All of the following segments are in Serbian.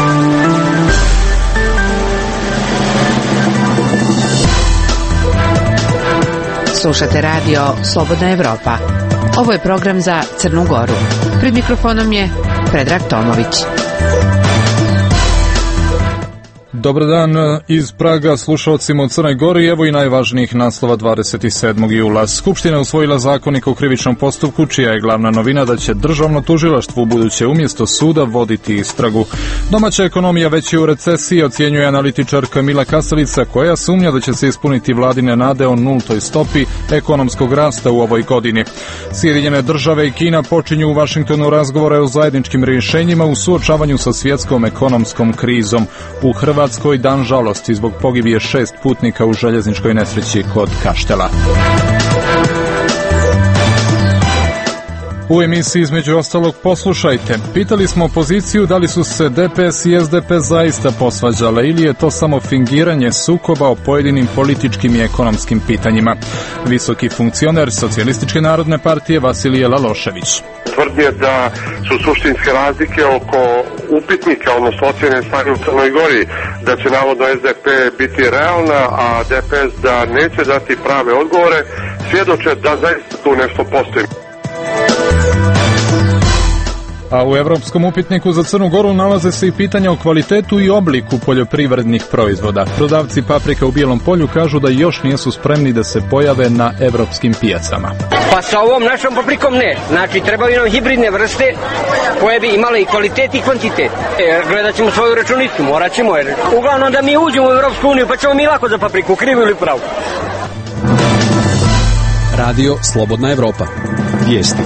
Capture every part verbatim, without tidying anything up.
Slušate radio Slobodna Evropa. Ovo je program za Crnu Goru. Pred mikrofonom je Predrag Tomović. Dobar dan iz Praga slušalcima u Crnoj Gori, evo i najvažnijih naslova dvadeset sedmog jula. Skupština je usvojila zakonik o krivičnom postupku, čija je glavna novina da će državno tužilaštvo ubuduće umjesto suda voditi istragu. Domaća ekonomija već je u recesiji, ocjenjuje analitičarka Mila Kasalica, koja sumnja da će se ispuniti vladine nade o nultoj stopi ekonomskog rasta u ovoj godini. Sjedinjene države i Kina počinju u Vašingtonu razgovore o zajedničkim rješenjima u suočavanju sa svjetskom ekonomskom krizom. U Hrvatskoj Hrvatskoj dan žalosti zbog pogibije šest putnika u željezničkoj nesreći kod Kaštela. U emisiji između ostalog poslušajte. Pitali smo opoziciju da li su se D P S i S D P zaista posvađale ili je to samo fingiranje sukoba o pojedinim političkim i ekonomskim pitanjima. Visoki funkcioner Socijalističke narodne partije Vasilije Lalošević. Tvrdnje da su suštinske razlike oko upitnika, odnosno ocjene stanja u Crnoj Gori, da će navodno S D P biti realna, a D P S da neće dati prave odgovore, svjedoče da zaista tu nešto postoji. A u Evropskom upitniku za Crnu Goru nalaze se i pitanja o kvalitetu i obliku poljoprivrednih proizvoda. Prodavci paprika u Bijelom Polju kažu da još nisu spremni da se pojave na evropskim pijacama. Pa sa ovom našom paprikom ne. Znači, trebaju nam hibridne vrste koje bi imale i kvalitet i kvantitet. E, gledat ćemo svoju računicu, morat ćemo. Jer uglavnom da mi uđemo u Evropsku uniju, pa ćemo mi lako za papriku, krivo ili pravo. Radio Slobodna Evropa. Vijesti.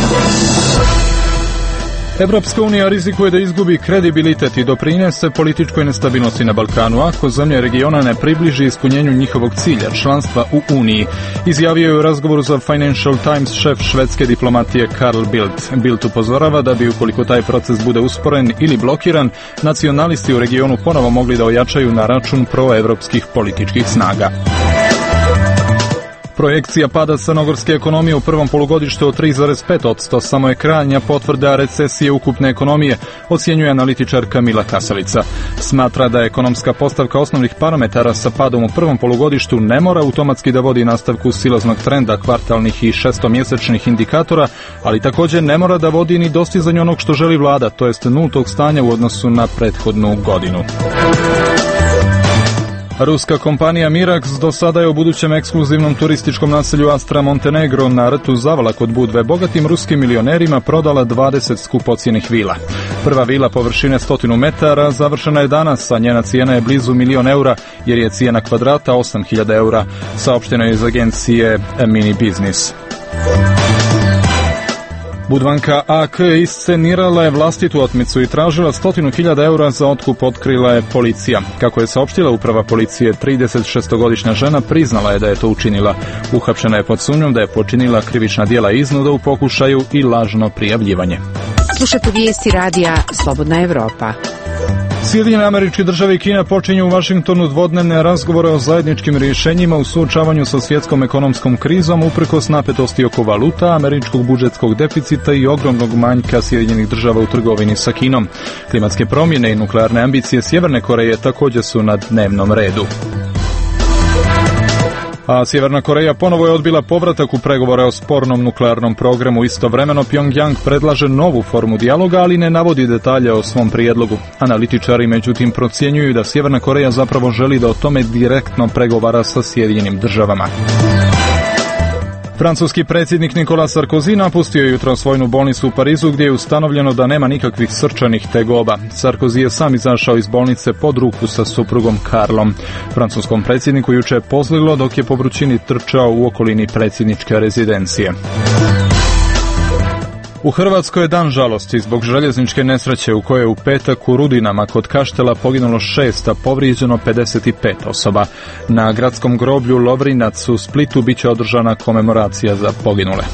Evropska unija rizikuje da izgubi kredibilitet i doprinese političkoj nestabilnosti na Balkanu ako zemlje regiona ne približi ispunjenju njihovog cilja, članstva u Uniji. Izjavio je u razgovoru za Financial Times šef švedske diplomatije Carl Bildt. Bildt upozorava da bi, ukoliko taj proces bude usporen ili blokiran, nacionalisti u regionu ponovo mogli da ojačaju na račun proevropskih političkih snaga. Projekcija pada crnogorske ekonomije u prvom polugodištu od tri zarez pet posto samo je krajnja potvrda recesije ukupne ekonomije, ocjenjuje analitičarka Mila Kasalica. Smatra da ekonomska postavka osnovnih parametara sa padom u prvom polugodištu ne mora automatski da vodi nastavku silaznog trenda kvartalnih i šestomjesečnih indikatora, ali također ne mora da vodi ni dostizanje onog što želi vlada, to jest nultog stanja u odnosu na prethodnu godinu. Ruska kompanija Mirax do sada je u budućem ekskluzivnom turističkom naselju Astra Montenegro na rtu Zavala kod Budve bogatim ruskim milionerima prodala dvadeset skupocjenih vila. Prva vila površine stotinu metara završena je danas, a njena cijena je blizu milion eura, jer je cijena kvadrata osam hiljada eura, saopšteno je iz agencije Mini Business. Budvanka A K iscenirala je vlastitu otmicu i tražila stotinu hiljada eura za otkup, otkrila je policija. Kako je saopštila uprava policije, tridesetšestogodišnja žena priznala je da je to učinila. Uhapšena je pod sumnjom da je počinila krivična djela iznuda u pokušaju i lažno prijavljivanje. Slušate vijesti radija Slobodna Evropa. Sjedinjene Američke Države i Kina počinju u Vašingtonu dvodnevne razgovore o zajedničkim rješenjima u suočavanju sa svjetskom ekonomskom krizom uprkos napetosti oko valuta, američkog budžetskog deficita i ogromnog manjka Sjedinjenih Država u trgovini sa Kinom. Klimatske promjene i nuklearne ambicije Sjeverne Koreje također su na dnevnom redu. A Sjeverna Koreja ponovo je odbila povratak u pregovore o spornom nuklearnom programu. Istovremeno Pyongyang predlaže novu formu dijaloga, ali ne navodi detalje o svom prijedlogu. Analitičari međutim procjenjuju da Sjeverna Koreja zapravo želi da o tome direktno pregovara sa Sjedinjenim Državama. Francuski predsjednik Nicolas Sarkozy napustio je jutros vojnu bolnicu u Parizu gdje je ustanovljeno da nema nikakvih srčanih tegoba. Sarkozy je sam izašao iz bolnice pod ruku sa suprugom Karlom. Francuskom predsjedniku juče je pozlilo dok je po vrućini trčao u okolini predsjedničke rezidencije. U Hrvatskoj je dan žalosti zbog željezničke nesreće u kojoj je u petak u Rudinama kod Kaštela poginulo šest, a povrijeđeno pedeset pet osoba. Na gradskom groblju Lovrinac u Splitu bit će održana komemoracija za poginule.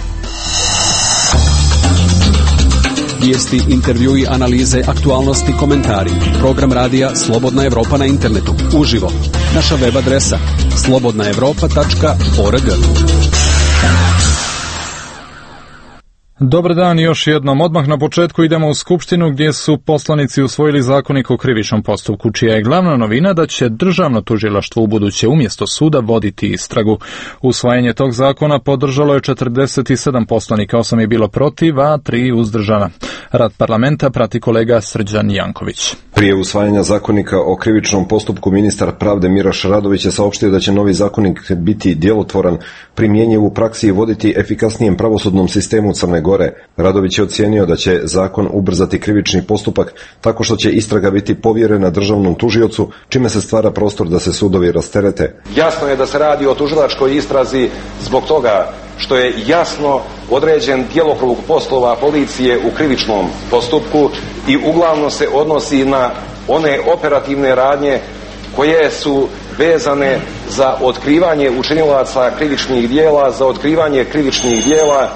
Vijesti, intervjui, analize, aktualnosti, komentari. Program radija Slobodna Evropa na internetu. Uživo. Naša web adresa slobodna evropa tačka org. Dobar dan još jednom. Odmah na početku idemo u Skupštinu gdje su poslanici usvojili zakonik o krivičnom postupku, čija je glavna novina da će državno tužilaštvo ubuduće umjesto suda voditi istragu. Usvajanje tog zakona podržalo je četrdeset sedam poslanika, osam je bilo protiv, a tri uzdržana. Rad parlamenta prati kolega Srđan Janković. Prije usvajanja zakonika o krivičnom postupku ministar pravde Miraš Radović je saopštio da će novi zakonik biti djelotvoran, primjenjiv u praksi i voditi efikasnijem pravosudnom sistemu Crne Gore. Radović je ocijenio da će zakon ubrzati krivični postupak tako što će istraga biti povjerena državnom tužiocu, čime se stvara prostor da se sudovi rasterete. Jasno je da se radi o tužilačkoj istrazi zbog toga što je jasno određen djelokrug poslova policije u krivičnom postupku i uglavnom se odnosi na one operativne radnje koje su vezane za otkrivanje učinilaca krivičnih djela, za otkrivanje krivičnih djela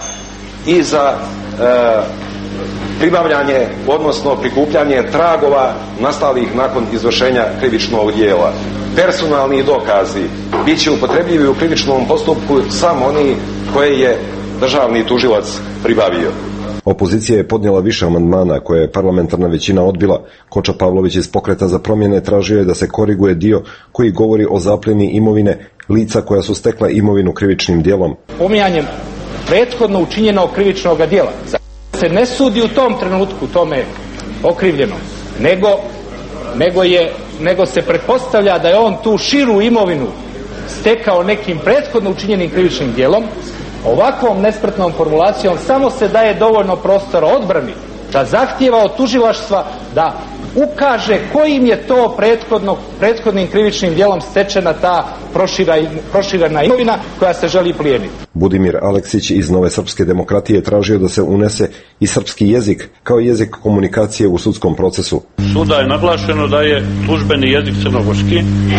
i za e, pribavljanje, odnosno prikupljanje tragova nastalih nakon izvršenja krivičnog djela. Personalni dokazi bit će upotrebljivi u krivičnom postupku samo oni koje je državni tužilac pribavio. Opozicija je podnijela više amandmana koje je parlamentarna većina odbila. Koča Pavlović iz Pokreta za promjene tražio je da se koriguje dio koji govori o zapljeni imovine lica koja su stekla imovinu krivičnim djelom. Pomijanjem prethodno učinjenog krivičnog djela se ne sudi u tom trenutku tome okrivljenom, nego, nego, je, nego se pretpostavlja da je on tu širu imovinu stekao nekim prethodno učinjenim krivičnim djelom. Ovakvom nespretnom formulacijom samo se daje dovoljno prostora odbrani da zahtijeva od tužilaštva da ukaže kojim je to prethodno, prethodnim krivičnim djelom stečena ta proširena imovina koja se želi plijeniti. Budimir Aleksić iz Nove srpske demokratije tražio da se unese i srpski jezik kao jezik komunikacije u sudskom procesu. Suda je naglašeno da je službeni jezik crnogorski,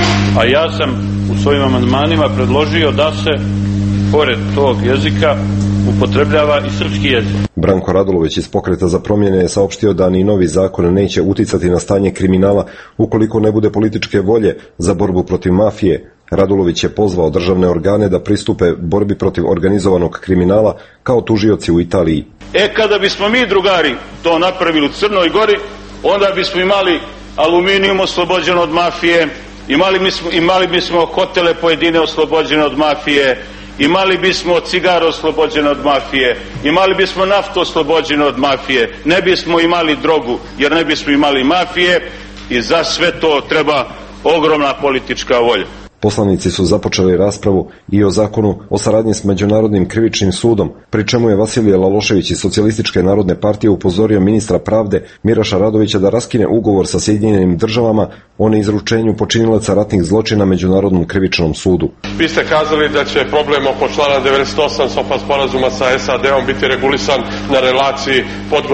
a ja sam u svojim amandmanima predložio da se pored tog jezika upotrebljava i srpski jezik. Branko Radulović iz Pokreta za promjene je saopštio da ni novi zakon neće uticati na stanje kriminala ukoliko ne bude političke volje za borbu protiv mafije. Radulović je pozvao državne organe da pristupe borbi protiv organizovanog kriminala kao tužioci u Italiji. E, kada bismo mi, drugari, to napravili u Crnoj Gori, onda bismo imali aluminijum oslobođen od mafije, imali bismo, imali bismo hotele pojedine oslobođene od mafije, imali bismo cigare oslobođene od mafije, imali bismo naftu oslobođene od mafije, ne bismo imali drogu jer ne bismo imali mafije i za sve to treba ogromna politička volja. Poslanici su započeli raspravu i o zakonu o saradnji s Međunarodnim krivičnim sudom, pri čemu je Vasilije Lalošević iz Socijalističke narodne partije upozorio ministra pravde Miraša Radovića da raskine ugovor sa Sjedinjenim državama o neizručenju počinilaca ratnih zločina Međunarodnom krivičnom sudu. Vi ste kazali da će problem oko člana devedeset osam SOFA sporazuma sa S A D-om biti regulisan na relaciji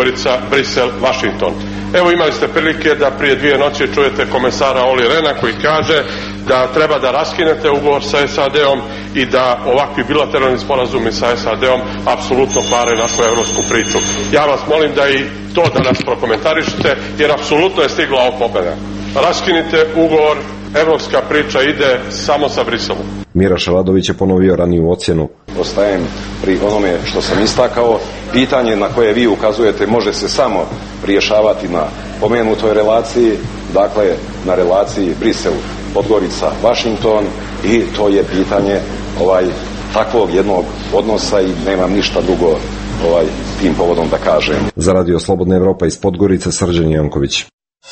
Podgorica-Brisel-Vašington. Evo, imali ste prilike da prije dvije noći čujete komesara Oli Rena koji kaže da treba da raskinete ugovor sa S A D-om i da ovakvi bilateralni sporazumi sa S A D-om apsolutno kvare našu evropsku priču. Ja vas molim da i to danas prokomentarišete, jer apsolutno je stigla opomena. Raskinite ugovor, evropska priča ide samo sa Briselom. Miraš Radović je ponovio raniju ocjenu. Ostajem pri onome što sam istakao. Pitanje na koje vi ukazujete može se samo rješavati na pomenutoj relaciji, dakle na relaciji Brisel-Podgorica-Vašington, i to je pitanje ovaj takvog jednog odnosa i nemam ništa drugo ovaj tim povodom da kažem. Za Radio Slobodna Evropa iz Podgorice, Srđan Janković.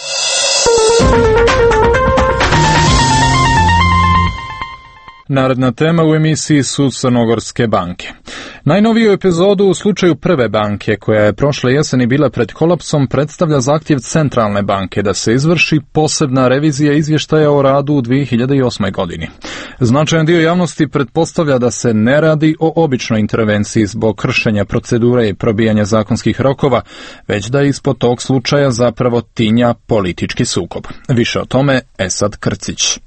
Naredna tema u emisiji su crnogorske banke. Najnoviju epizodu u slučaju Prve banke, koja je prošle jeseni bila pred kolapsom, predstavlja zahtjev Centralne banke da se izvrši posebna revizija izvještaja o radu u dvije hiljade osmoj. godini. Značajan dio javnosti pretpostavlja da se ne radi o običnoj intervenciji zbog kršenja procedure i probijanja zakonskih rokova, već da ispod tog slučaja zapravo tinja politički sukob. Više o tome Esad Krcić.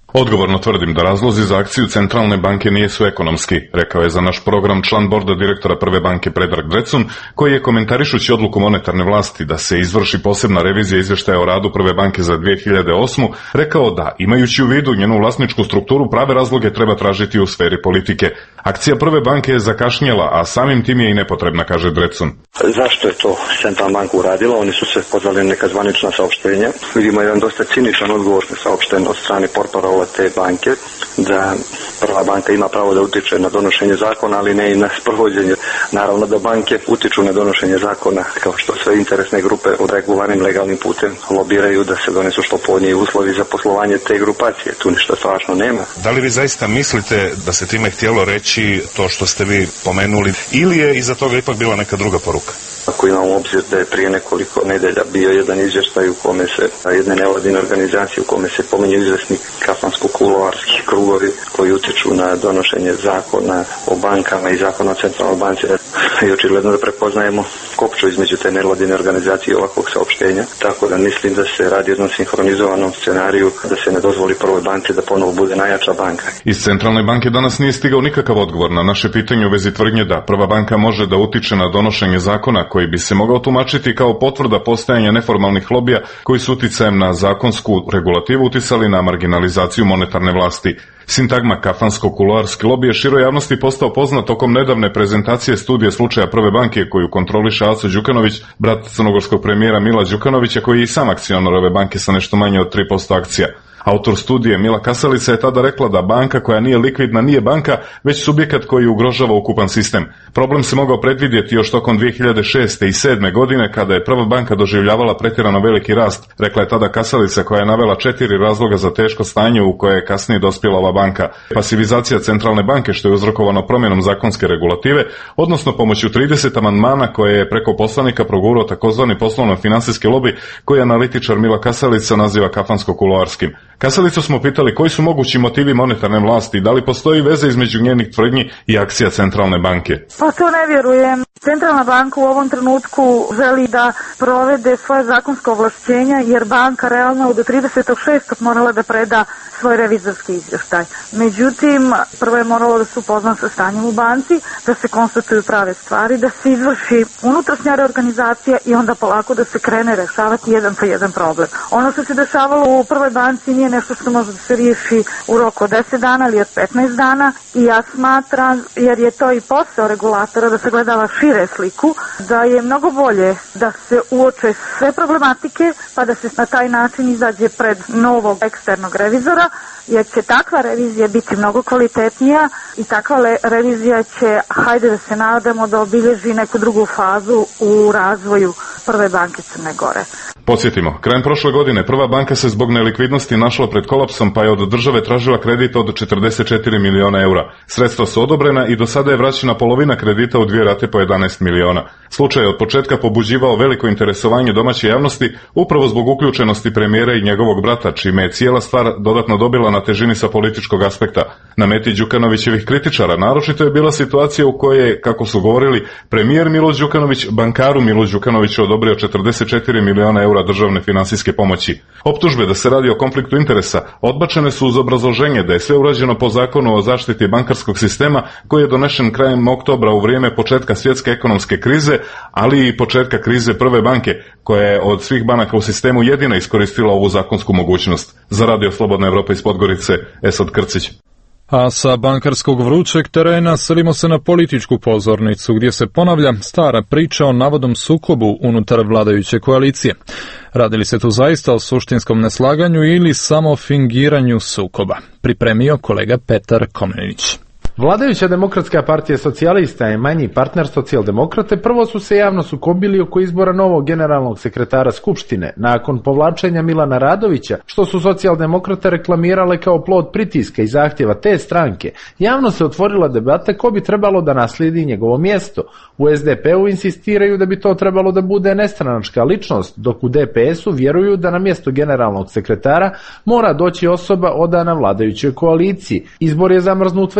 Odgovorno tvrdim da razlozi za akciju Centralne banke nisu ekonomski, rekao je za naš program član borda direktora Prve banke Predrag Drecun, koji je komentarišući odluku monetarne vlasti da se izvrši posebna revizija izvještaja o radu Prve banke za dve hiljade osmu, rekao da, imajući u vidu njenu vlasničku strukturu, prave razloge treba tražiti u sferi politike. Akcija Prve banke je zakašnjela, a samim tim je i nepotrebna, kaže Drecun. Zašto je to Centralna banka uradila? Oni su se pozvali neka zvanična saopštenja. Vidimo jedan dosta ciničan odgovor saopšten od strane portparola te banke, da Prva banka ima pravo da utiče na donošenje zakona, ali ne i na sprovođenje. Naravno da banke utiču na donošenje zakona, kao što sve interesne grupe od regularnim legalnim putem lobiraju da se donesu što povoljniji uslovi za poslovanje te grupacije. Tu ništa strašno nema. Da li vi zaista mislite da se time htjelo reći to što ste vi pomenuli, ili je iza toga ipak bila neka druga poruka? Ako imamo u obzir da je prije nekoliko nedelja bio jedan izvještaj u kome se, jedne nevladine organizacije u kome se pominju izvesni kafansko-kuloarski krugovi koji utiču na donošenje zakona o bankama i zakona o centralnoj banci, i očigledno da prepoznajemo kopču između te nevladine organizacije i ovakvog saopštenja, tako da mislim da se radi o jednom sinhronizovanom scenariju da se ne dozvoli Prvoj banci da ponovo bude najjača banka. Iz Centralne banke danas nije stigao nikakav odgovor na naše pitanje u vezi tvrdnje da Prva banka može da utiče na donošenje zakona koji bi se mogao tumačiti kao potvrda postojanja neformalnih lobija koji su uticajem na zakonsku regulativu uticali na marginalizaciju monetarne vlasti. Sintagma kafansko-kuloarski lobij je široj javnosti postao poznat tokom nedavne prezentacije studije slučaja Prve banke koju kontroliše Aco Đukanović, brat crnogorskog premijera Mila Đukanovića, koji je i sam akcionar ove banke sa nešto manje od tri posto akcija. Autor studije Mila Kasalica je tada rekla da banka koja nije likvidna nije banka, već subjekat koji ugrožava ukupan sistem. Problem se mogao predvidjeti još tokom dve hiljade šeste i sedme godine kada je Prva banka doživljavala pretjerano veliki rast, rekla je tada Kasalica, koja je navela četiri razloga za teško stanje u koje je kasnije dospjela ova banka. Pasivizacija Centralne banke, što je uzrokovano promjenom zakonske regulative, odnosno pomoću trideset amandmana koje je preko poslanika progurao takozvani poslovno-financijski lobi koji analitičar Mila Kasalica naziva kafansko-kuloarskim. Kasalicu smo pitali koji su mogući motivi monetarne vlasti i da li postoji veze između njenih tvrdnji i akcija Centralne banke. Pa to ne vjerujem. Centralna banka u ovom trenutku želi da provede svoje zakonsko ovlašćenja jer banka realno do tridesetog šestog morala da preda svoj revizorski izvještaj. Međutim, prvo je moralo da se upozna sa stanjem u banci, da se konstatuju prave stvari, da se izvrši unutrašnja reorganizacija i onda polako da se krene rešavati jedan po jedan problem. Ono što se dešavalo u Prvoj banci nije nešto što može da se riješi u roku od deset dana ili od petnaest dana i ja smatram, jer je to i posao regulatora da se gledava šire sliku, da je mnogo bolje da se uoče sve problematike pa da se na taj način izađe pred novog eksternog revizora, jer će takva revizija biti mnogo kvalitetnija i takva le- revizija će, hajde da se nadamo, da obilježi neku drugu fazu u razvoju Prve banke Crne Gore. Podsjetimo, krajem prošle godine Prva banka se zbog nelikvidnosti našla pred kolapsom pa je od države tražila kredit od četrdeset četiri miliona eura. Sredstva su odobrena i do sada je vraćena polovina kredita u dvije rate po jedanaest miliona. Slučaj je od početka pobuđivao veliko interesovanje domaće javnosti upravo zbog uključenosti premijera i njegovog brata, čime je cijela stvar dodatno dobila na težini sa političkog aspekta. Na meti Đukanovićevih kritičara naročito je bila situacija u kojoj je, kako su govorili, premijer Milo Đukanović bankaru Milo Đukanoviću odobrio četrdeset četiri miliona eura državne finansijske pomoći. Optužbe da se radi o konfliktu interesa odbačene su uz obrazloženje da je sve urađeno po zakonu o zaštiti bankarskog sistema koji je donešen krajem oktobra u vrijeme početka svjetske ekonomske krize, ali i početka krize Prve banke, koja je od svih banaka u sistemu jedina iskoristila ovu zakonsku mogućnost. Za Radio Slobodna Evropa iz Podgorice, Esad Krcić. A sa bankarskog vrućeg terena selimo se na političku pozornicu gdje se ponavlja stara priča o navodnom sukobu unutar vladajuće koalicije. Radi li se tu zaista o suštinskom neslaganju ili samo fingiranju sukoba? Pripremio kolega Petar Komnenić. Vladajuća Demokratska partija socijalista je manji partner socijaldemokrate, prvo su se javno sukobili oko izbora novog generalnog sekretara Skupštine, nakon povlačenja Milana Radovića, što su socijaldemokrate reklamirale kao plod pritiska i zahtjeva te stranke. Javno se otvorila debata ko bi trebalo da naslijedi njegovo mjesto. U es de pe u insistiraju da bi to trebalo da bude nestranačka ličnost, dok u de pe esu vjeruju da na mjesto generalnog sekretara mora doći osoba odana vladajućoj koaliciji. Izbor je zamrznut već neko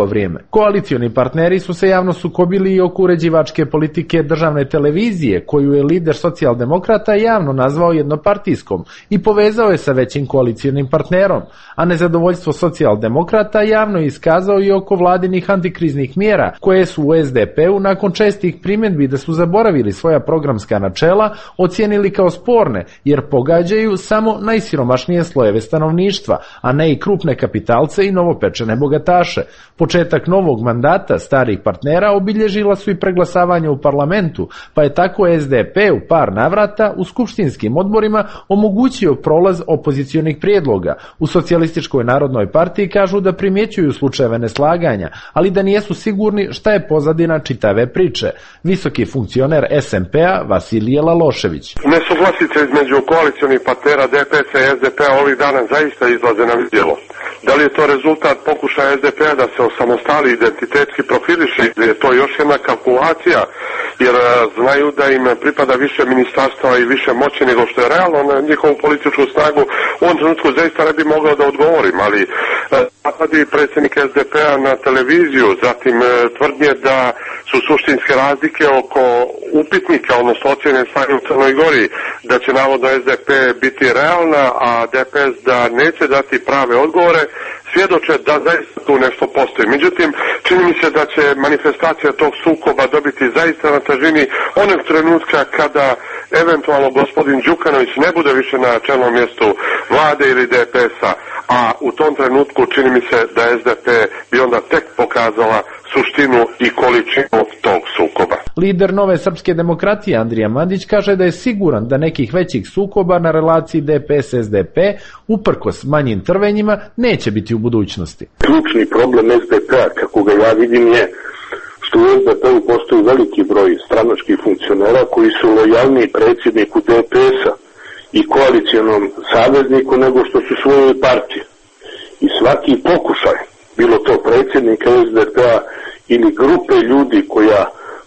vrijeme. Koalicioni partneri su se javno sukobili i oko uređivačke politike državne televizije, koju je lider socijaldemokrata javno nazvao jednopartijskom i povezao je sa većim koalicionim partnerom, a nezadovoljstvo socijaldemokrata javno je iskazao i oko vladinih antikriznih mjera, koje su u es de pe-u nakon čestih primjedbi da su zaboravili svoja programska načela ocijenili kao sporne, jer pogađaju samo najsiromašnije slojeve stanovništva, a ne i krupne kapitalce i novopečene bogataše. Početak novog mandata starih partnera obilježila su i preglasavanje u parlamentu, pa je tako es de pe u par navrata u skupštinskim odborima omogućio prolaz opozicionih prijedloga. U Socijalističkoj narodnoj partiji kažu da primjećuju slučajeve neslaganja, ali da nijesu sigurni šta je pozadina čitave priče. Visoki funkcioner es em pe-a Vasilije Lalošević. Nesuglasice između koalicionih partnera de pe es-a i es de pe-a ovih dana zaista izlaze na vidjelo. Da li je to rezultat pokušaja es de pe-a da se osamostali identitetski profiliše ili je to još jedna kalkulacija, jer znaju da im pripada više ministarstva i više moći nego što je realno na njihovu političku snagu. U ovom trenutku zaista ne bi mogao da odgovorim, ali napadi predsjednik es de pe-a na televiziju, zatim tvrdnje da su suštinske razlike oko upitnika, odnosno ocjene stanja u Crnoj Gori, da će navodno es de pe biti realna, a de pe es da neće dati prave odgovore, svjedoče da zaista tu nešto postoji. Međutim, čini mi se da će manifestacija tog sukoba dobiti zaista na težini onog trenutka kada eventualno gospodin Đukanović ne bude više na čelnom mjestu vlade ili de pe es-a, a u tom trenutku čini mi se da es de pe bi onda tek pokazala suštinu i količinu tog sukoba. Lider Nove srpske demokratije Andrija Mandić kaže da je siguran da nekih većih sukoba na relaciji de pe es es de pe, uprkos manjim trvenjima, neće biti u budućnosti. Ključni problem es de pe-a, kako ga ja vidim, je što u es de pe-u postoji veliki broj stranačkih funkcionera koji su lojalniji predsjedniku de pe es-a i koalicijonom savezniku nego što su svojoj partiji. I svaki pokušaj, bilo to predsjednika es de pe-a ili grupe ljudi koja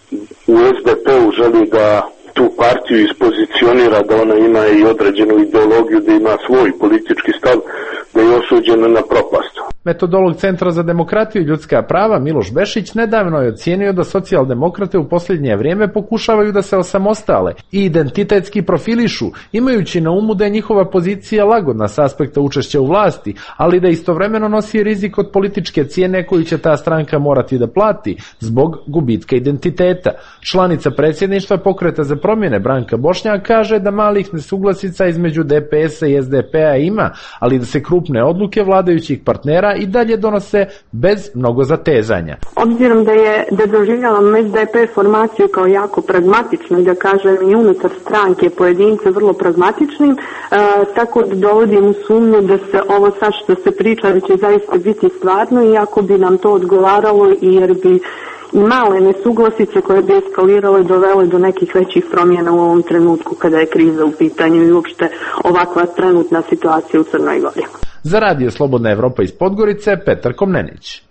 u es de pe-u želi da tu partiju ispozicionira, da ona ima i određenu ideologiju, da ima svoj politički stav, da je osuđena na propast. Metodolog Centra za demokratiju i ljudska prava Miloš Bešić nedavno je ocijenio da socijaldemokrate u posljednje vrijeme pokušavaju da se osamostale i identitetski profilišu, imajući na umu da je njihova pozicija lagodna s aspekta učešća u vlasti, ali da istovremeno nosi rizik od političke cijene koju će ta stranka morati da plati zbog gubitka identiteta. Članica predsjedništva Pokreta za promjene Branka Bošnjak kaže da malih nesuglasica između de pe es-a i es de pe-a ima, ali da se krupne odluke vladajućih partnera i dalje donose bez mnogo zatezanja. Obzirom da je da doživljavam es de pe formaciju kao jako pragmatičnu i da kažem i unutar stranke pojedince vrlo pragmatičnim, e, tako da dovodim u sumnju da se ovo sad što se priča da će zaista biti stvarno, iako bi nam to odgovaralo i jer bi i male nesuglasice koje bi eskalirale dovele do nekih većih promjena u ovom trenutku kada je kriza u pitanju i uopšte ovakva trenutna situacija u Crnoj Gori. Za Radio Slobodna Evropa iz Podgorice, Petar Komnenić.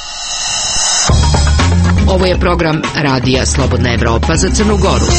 Ovo je program Radija Slobodna Evropa za Crnu Goru.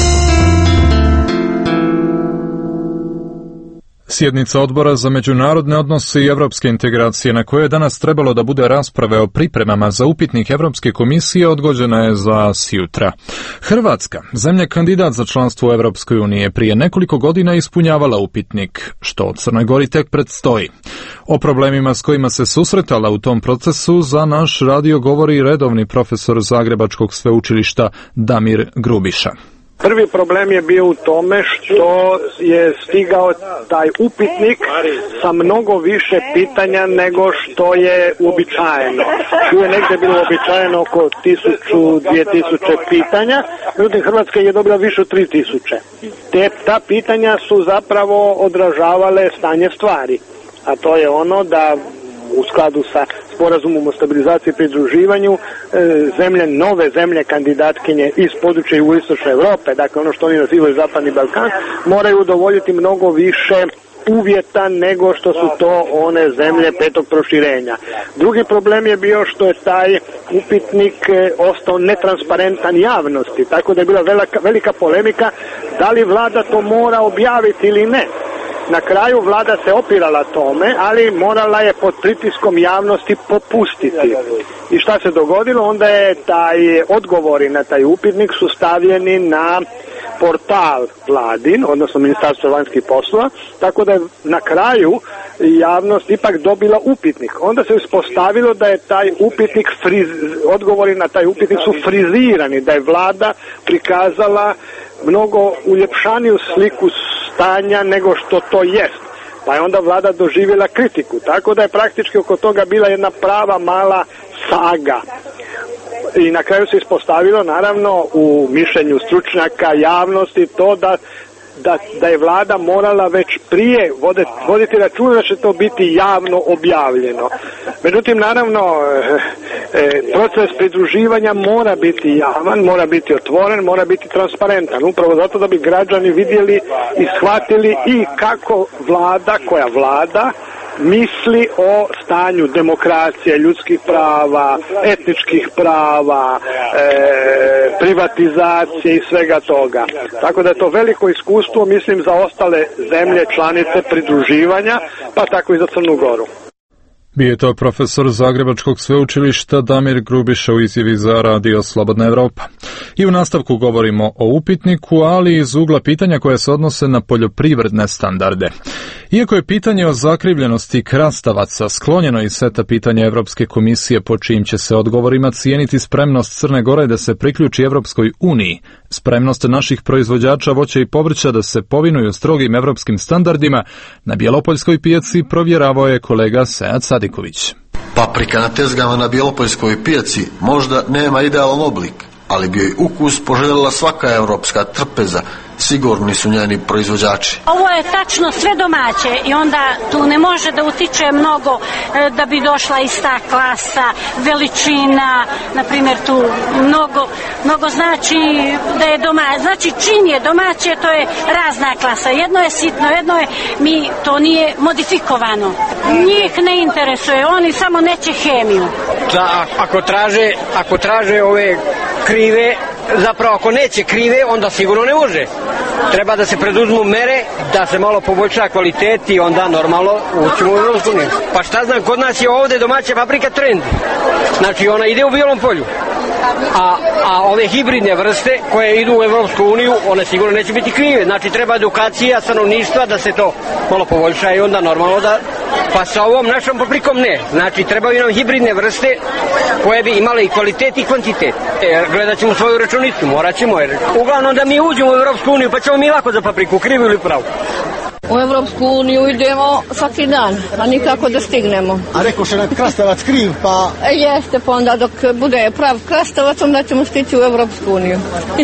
Sjednica Odbora za međunarodne odnose i evropske integracije, na kojoj je danas trebalo da bude rasprave o pripremama za upitnik Evropske komisije, odgođena je za sjutra. Hrvatska, zemlja kandidat za članstvo u Evropskoj uniji, je prije nekoliko godina ispunjavala upitnik, što od Crnoj Gori tek predstoji. O problemima s kojima se susretala u tom procesu za naš radio govori redovni profesor Zagrebačkog sveučilišta Damir Grubiša. Prvi problem je bio u tome što je stigao taj upitnik sa mnogo više pitanja nego što je uobičajeno. Tu je negdje bilo uobičajeno oko tisuću, dvije tisuće pitanja, međutim Hrvatska je dobila više od tri tisuće. Te, ta pitanja su zapravo odražavale stanje stvari, a to je ono da u skladu sa sporazumom o stabilizaciji i pridruživanju zemlje, nove zemlje kandidatkinje iz područja jugoistočne Europe, dakle ono što oni nazivaju Zapadni Balkan, moraju udovoljiti mnogo više uvjeta nego što su to one zemlje petog proširenja. Drugi problem je bio što je taj upitnik ostao netransparentan javnosti, tako da je bila velika, velika polemika da li vlada to mora objaviti ili ne. Na kraju vlada se opirala tome, ali morala je pod pritiskom javnosti popustiti. I šta se dogodilo? Onda je taj odgovori na taj upitnik su stavljeni na portal vladin, odnosno Ministarstvo vanjskih poslova, tako da je na kraju javnost ipak dobila upitnik. Onda se ispostavilo da je taj upitnik, friz, odgovori na taj upitnik su frizirani, da je vlada prikazala mnogo uljepšaniju sliku stanja nego što to jest. Pa je onda vlada doživjela kritiku, tako da je praktički oko toga bila jedna prava mala saga. I na kraju se ispostavilo naravno u mišljenju stručnjaka, javnosti to da, da, da je vlada morala već prije voditi, voditi računa da će to biti javno objavljeno. Međutim, naravno, e, proces pridruživanja mora biti javan, mora biti otvoren, mora biti transparentan. Upravo zato da bi građani vidjeli i shvatili i kako vlada, koja vlada, misli o stanju demokracije, ljudskih prava, etničkih prava, e, privatizacije i svega toga. Tako da je to veliko iskustvo, mislim, za ostale zemlje članice pridruživanja, pa tako i za Crnu Goru. Bio je to profesor Zagrebačkog sveučilišta Damir Grubiša u izjavi za Radio Slobodna Evropa. I u nastavku govorimo o upitniku, ali iz ugla pitanja koje se odnose na poljoprivredne standarde. Iako je pitanje o zakrivljenosti krastavaca sklonjeno iz seta pitanja Evropske komisije po čijim će se odgovorima cijeniti spremnost Crne Gore da se priključi Evropskoj uniji, spremnost naših proizvođača voća i povrća da se povinuju strogim evropskim standardima, na bjelopoljskoj pijaci provjeravao je kolega Sead Sadiković. Paprika na tezgama na bjelopoljskoj pijaci možda nema idealan oblik, ali bi joj ukus poželjela svaka evropska trpeza, sigurni su njeni proizvođači. Ovo je tačno sve domaće i onda tu ne može da utiče mnogo e, da bi došla ista klasa, veličina, na primjer tu mnogo, mnogo znači da je domaće. Znači čim je domaće, to je razna klasa. Jedno je sitno, jedno je, mi, to nije modifikovano. Njih ne interesuje, oni samo neće hemiju. Da, ako traže, ako traže ove krive, zapravo ako neće krive, onda sigurno ne može. Treba da se preduzmu mere, da se malo poboljša kvalitet i onda normalno ućemo u Evropsku uniju. Pa šta znam, kod nas je ovdje domaća paprika trend. Znači ona ide u bijelom polju. A, a ove hibridne vrste koje idu u Evropsku uniju, one sigurno neće biti krive. Znači treba edukacija stanovništva da se to malo poboljša i onda normalno da... Pa sa ovom našom paprikom ne. Znači trebaju nam hibridne vrste koje bi imale i kvalitet i kvantitet. E, gledat ćemo svoju računicu, morat ćemo. Jer uglavnom da mi uđemo u Evropsku uniju pa ćemo mi lako za papriku, krivu ili pravu. U Evropsku uniju idemo svaki dan, a nikako da stignemo. A rekao se nam krastavac kriv, pa... E, jeste, pa onda dok bude prav krastavac, onda ćemo stići u Evropsku uniju.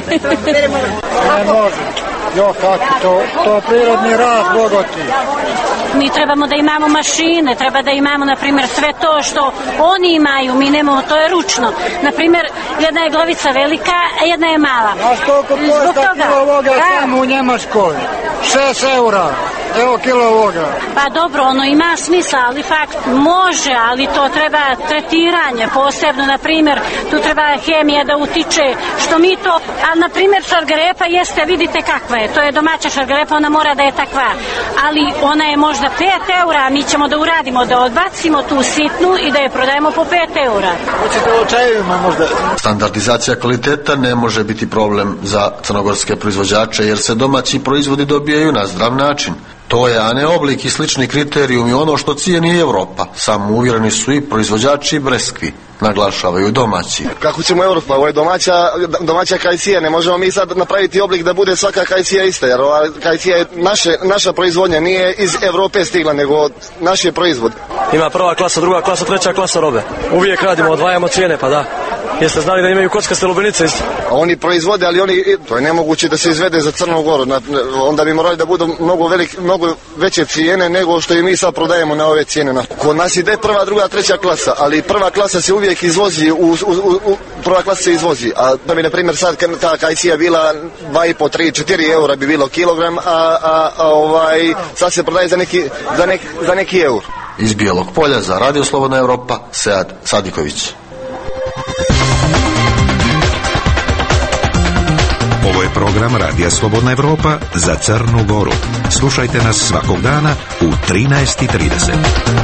Ne može. Jo, kako, to, to prirodni rad bogati. Mi trebamo da imamo mašine, treba da imamo, na primjer, sve to što oni imaju, mi nemamo, to je ručno. Na primjer, jedna je glavica velika, a jedna je mala. A koliko košta kilo ovoga samo u Njemačkoj? šest eura. Evo kilo ovoga. Pa dobro, ono ima smisla, ali fakt može, ali to treba tretiranje posebno, na primjer, tu treba hemija da utiče, što mi to, a na primjer šargarepa jeste, vidite kakva je, to je domaća šargarepa, ona mora da je takva, ali ona je možda pet eura, mi ćemo da uradimo, da odbacimo tu sitnu i da je prodajemo po pet eura. Hoćete o čajevima možda? Standardizacija kvaliteta ne može biti problem za crnogorske proizvođače, jer se domaći proizvodi dobijaju na zdrav način. To je, a ne oblik i slični kriterijumi, ono što cijeni Evropa. Samo uvjereni su i proizvođači breskvi, naglašavaju domaći. Kako ćemo Evropa? Ovo je domaća, domaća kajcija, ne možemo mi sad napraviti oblik da bude svaka kajcija ista, jer ova kajcija je naše, naša proizvodnja, nije iz Evrope stigla, nego naš je proizvod. Ima prva klasa, druga klasa, treća klasa robe. Uvijek radimo, odvajamo cijene, pa da. Jeste znali da imaju kockaste lubenice isto? Oni proizvode, ali oni, to je nemoguće da se izvede za Crnu Goru, onda bi morali da budu mnogo, velik, mnogo veće cijene nego što i mi sad prodajemo na ove cijene. Kod nas ide prva, druga, treća klasa, ali prva klasa se uvijek izvozi, u, u, u, prva klasa se izvozi, a da bi na primjer sad ta kajcija bila dva i po, tri, četiri eura bi bilo kilogram, a, a, a ovaj, sad se prodaje za neki, za neki, za neki eur. Iz Bijelog Polja za Radio Slobodna Evropa, Sead Sadiković. Ovo je program Radija Slobodna Evropa za Crnu Goru. Slušajte nas svakog dana u trinaest i trideset.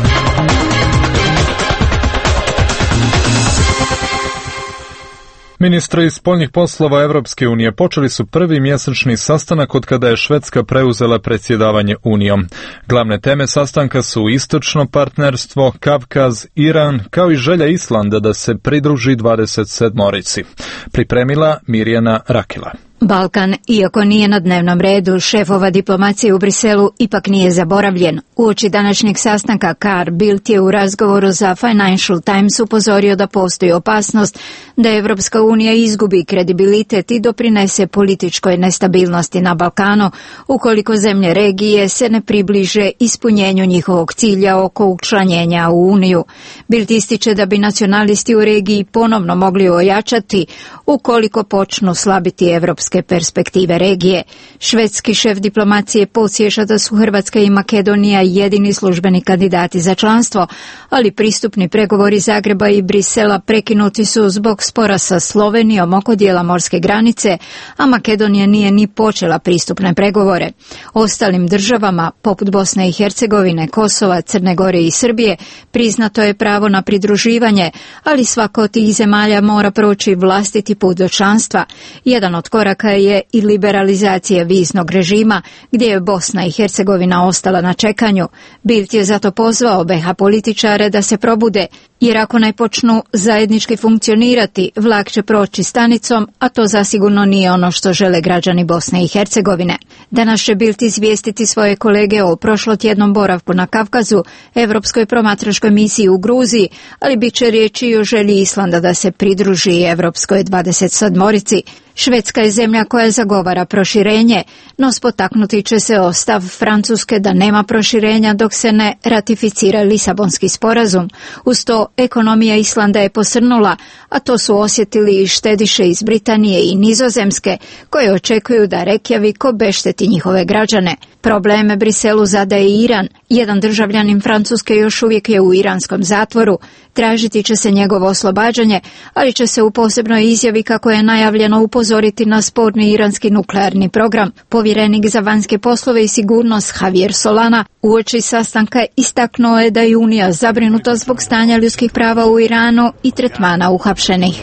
Ministri spoljnih poslova Evropske unije počeli su prvi mjesečni sastanak od kada je Švedska preuzela predsjedavanje Unijom. Glavne teme sastanka su istočno partnerstvo, Kavkaz, Iran, kao i želja Islanda da se pridruži dvadeset sedmorici. Pripremila Mirjana Rakela. Balkan, iako nije na dnevnom redu šefova diplomacije u Briselu, ipak nije zaboravljen. Uoči današnjeg sastanka Carl Bildt je u razgovoru za Financial Times upozorio da postoji opasnost da Evropska unija izgubi kredibilitet i doprinese političkoj nestabilnosti na Balkanu ukoliko zemlje regije se ne približe ispunjenju njihovog cilja oko učlanjenja u Uniju. Bildt ističe da bi nacionalisti u regiji ponovno mogli ojačati ukoliko počnu slabiti evropske perspektive regije. Švedski šef diplomacije podsjeća da su Hrvatska i Makedonija jedini službeni kandidati za članstvo, ali pristupni pregovori Zagreba i Brisela prekinuti su zbog spora sa Slovenijom oko dijela morske granice, a Makedonija nije ni počela pristupne pregovore. Ostalim državama, poput Bosne i Hercegovine, Kosova, Crne Gore i Srbije, priznato je pravo na pridruživanje, ali svaka od tih zemalja mora proći vlastiti put do članstva. Jedan od koraka je i liberalizacija viznog režima, gdje je Bosna i Hercegovina ostala na čekanju. Bildt je zato pozvao be ha političare da se probude, jer ako ne počnu zajednički funkcionirati, vlak će proći stanicom, a to zasigurno nije ono što žele građani Bosne i Hercegovine. Danas će Bildt izvijestiti svoje kolege o prošlotjednom boravku na Kavkazu, Evropskoj promatračkoj misiji u Gruziji, ali bit će riječi i o želji Islanda da se pridruži Evropskoj dvadeset sedmorici. Švedska je zemlja koja zagovara proširenje, no spotaknuti će se o stav Francuske da nema proširenja dok se ne ratificira Lisabonski sporazum. Uz to ekonomija Islanda je posrnula, a to su osjetili i štediše iz Britanije i Nizozemske, koje očekuju da Reykjavik obešteti njihove građane. Probleme Briselu zadaje Iran. Jedan državljanin Francuske još uvijek je u iranskom zatvoru. Tražiti će se njegovo oslobađanje, ali će se u posebnoj izjavi, kako je najavljeno, upozoriti na sporni iranski nuklearni program. Povjerenik za vanjske poslove i sigurnost Javier Solana uoči sastanka istaknuo je da je Unija zabrinuta zbog stanja ljudskih prava u Iranu i tretmana uhapšenih.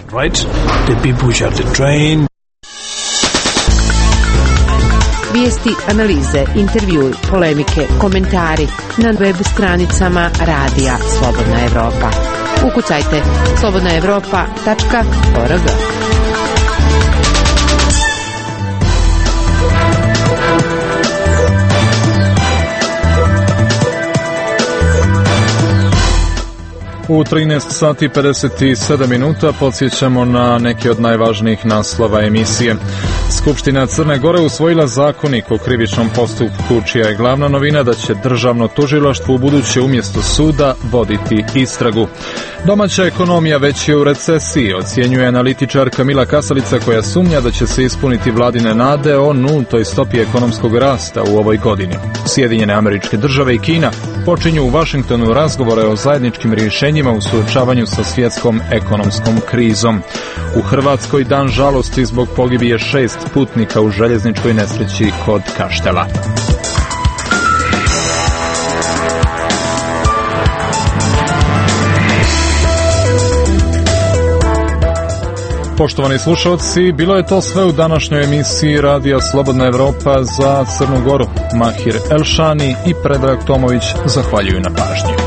Vijesti, analize, intervjui, polemike, komentari na web stranicama Radija Slobodna Evropa. Ukucajte slobodna evropa tačka org. U trinaest sati pedeset sedam minuta podsjećamo na neke od najvažnijih naslova emisije. Skupština Crne Gore usvojila zakonik o krivičnom postupku, čija je glavna novina da će državno tužilaštvo u buduće umjesto suda voditi istragu. Domaća ekonomija već je u recesiji, ocjenjuje analitičarka Mila Kasalica, koja sumnja da će se ispuniti vladine nade o nultoj stopi ekonomskog rasta u ovoj godini. Sjedinjene Američke Države i Kina počinju u Vašingtonu razgovore o zajedničkim rješenjima u suočavanju sa svjetskom ekonomskom krizom. U Hrvatskoj dan žalosti zbog pogibije šest putnika u željezničkoj nesreći kod Kaštela. Poštovani slušalci, bilo je to sve u današnjoj emisiji Radija Slobodna Evropa za Crnu Goru. Mahir Elšani i Predrag Tomović zahvaljuju na pažnji.